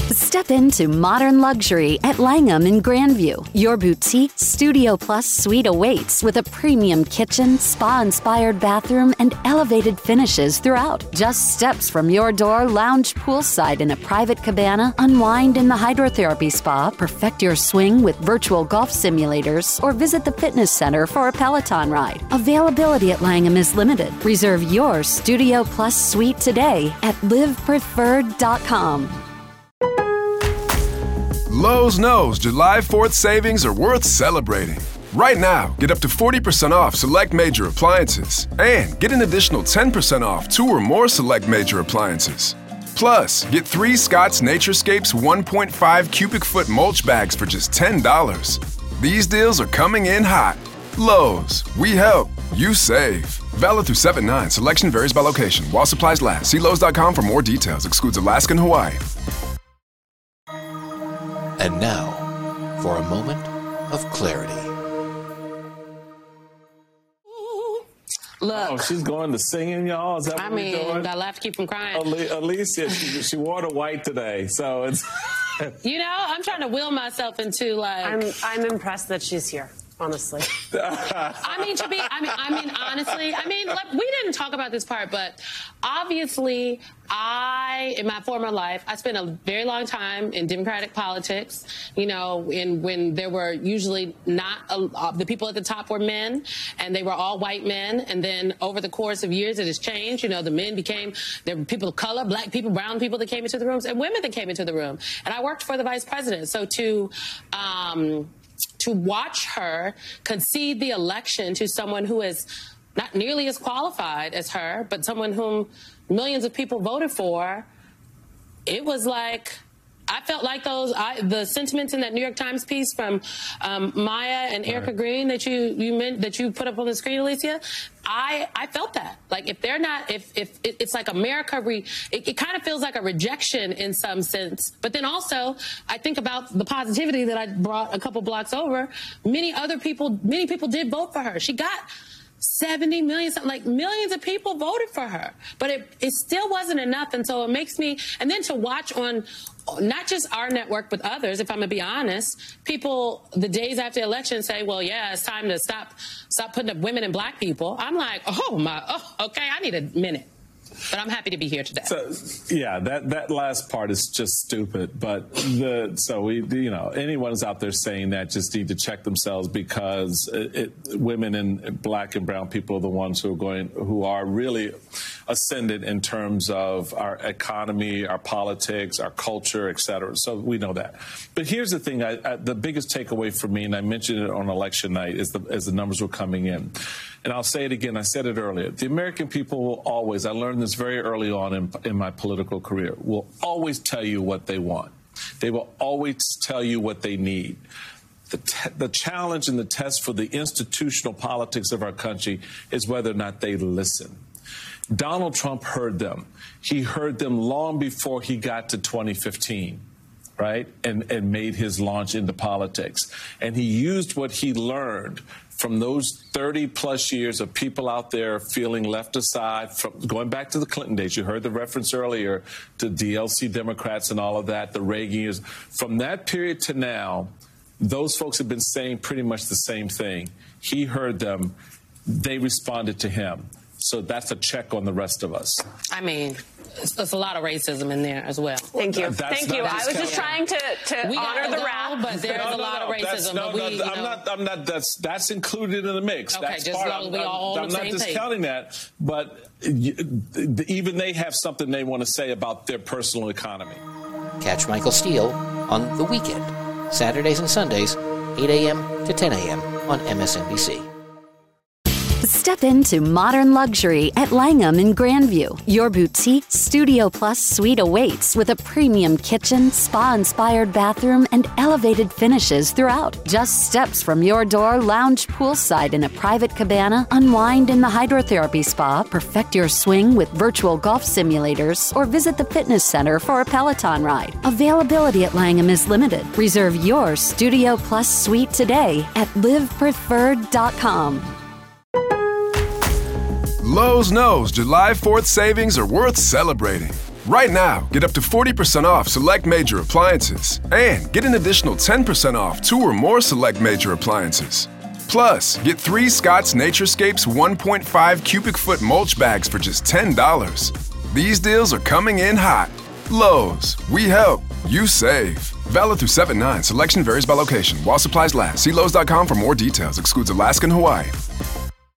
Step into modern luxury at Langham in Grandview. Your boutique Studio Plus suite awaits with a premium kitchen, spa-inspired bathroom, and elevated finishes throughout. Just steps from your door, lounge poolside in a private cabana, unwind in the hydrotherapy spa, perfect your swing with virtual golf simulators, or visit the fitness center for a Peloton ride. Availability at Langham is limited. Reserve your Studio Plus suite today at livepreferred.com. Lowe's knows July 4th savings are worth celebrating. Right now, get up to 40% off select major appliances and get an additional 10% off 2 or more select major appliances. Plus, get 3 Scott's Naturescapes 1.5 cubic foot mulch bags for just $10. These deals are coming in hot. Lowe's, we help, you save. Valid through 7/9. Selection varies by location. While supplies last. See Lowe's.com for more details. Excludes Alaska and Hawaii. And now, for a moment of clarity. Look. Oh, she's going to singing, y'all? Is that what we're doing? I laugh to keep from crying. Alicia, she wore the white today, so it's... I'm trying to will myself into, like... I'm impressed that she's here. Honestly. Honestly, we didn't talk about this part, but obviously in my former life, I spent a very long time in Democratic politics, when there were usually not, the people at the top were men, and they were all white men, and then over the course of years, it has changed. The men there were people of color, black people, brown people that came into the rooms, and women that came into the room. And I worked for the vice president, so to watch her concede the election to someone who is not nearly as qualified as her, but someone whom millions of people voted for, it was like, I felt like the sentiments in that New York Times piece from Maya and Erica Green that you put up on the screen, Alicia, I felt that. Like, if they're not, if it's like America, it kind of feels like a rejection in some sense. But then also, I think about the positivity that I brought a couple blocks over. Many people did vote for her. She got 70 million, something like millions of people voted for her. But it still wasn't enough. And so it makes me, and then to watch on not just our network, but others, if I'm going to be honest, people the days after the election say, well, yeah, it's time to stop putting up women and black people. I'm like, okay, I need a minute. But I'm happy to be here today. So, yeah, that last part is just stupid. But anyone who's out there saying that just need to check themselves, because women and black and brown people are the ones who are really ascended in terms of our economy, our politics, our culture, et cetera. So we know that. But here's the thing: the biggest takeaway for me, and I mentioned it on election night, is as the numbers were coming in. And I'll say it again, I said it earlier, the American people will always, I learned this very early on in my political career, will always tell you what they want. They will always tell you what they need. The challenge and the test for the institutional politics of our country is whether or not they listen. Donald Trump heard them. He heard them long before he got to 2015. Right? And made his launch into politics. And he used what he learned from those 30 plus years of people out there feeling left aside, from going back to the Clinton days. You heard the reference earlier to DLC Democrats and all of that, the Reagan years. From that period to now, those folks have been saying pretty much the same thing. He heard them. They responded to him. So that's a check on the rest of us. I mean, there's a lot of racism in there as well. Thank you. Thank you. I was just trying to honor the rap. But there's a lot of racism. I'm not. That's included in the mix. Okay, that's just part. I'm not discounting that, but even they have something they want to say about their personal economy. Catch Michael Steele on The Weekend, Saturdays and Sundays, 8 a.m. to 10 a.m. on MSNBC. Step into modern luxury at Langham in Grandview. Your boutique Studio Plus suite awaits with a premium kitchen, spa-inspired bathroom, and elevated finishes throughout. Just steps from your door, lounge poolside in a private cabana, unwind in the hydrotherapy spa, perfect your swing with virtual golf simulators, or visit the fitness center for a Peloton ride. Availability at Langham is limited. Reserve your Studio Plus suite today at livepreferred.com. Lowe's knows July 4th savings are worth celebrating. Right now, get up to 40% off select major appliances and get an additional 10% off 2 or more select major appliances. Plus, get 3 Scott's Naturescapes 1.5 cubic foot mulch bags for just $10. These deals are coming in hot. Lowe's, we help, you save. Valid through 7/9. Selection varies by location. While supplies last. See Lowe's.com for more details. Excludes Alaska and Hawaii.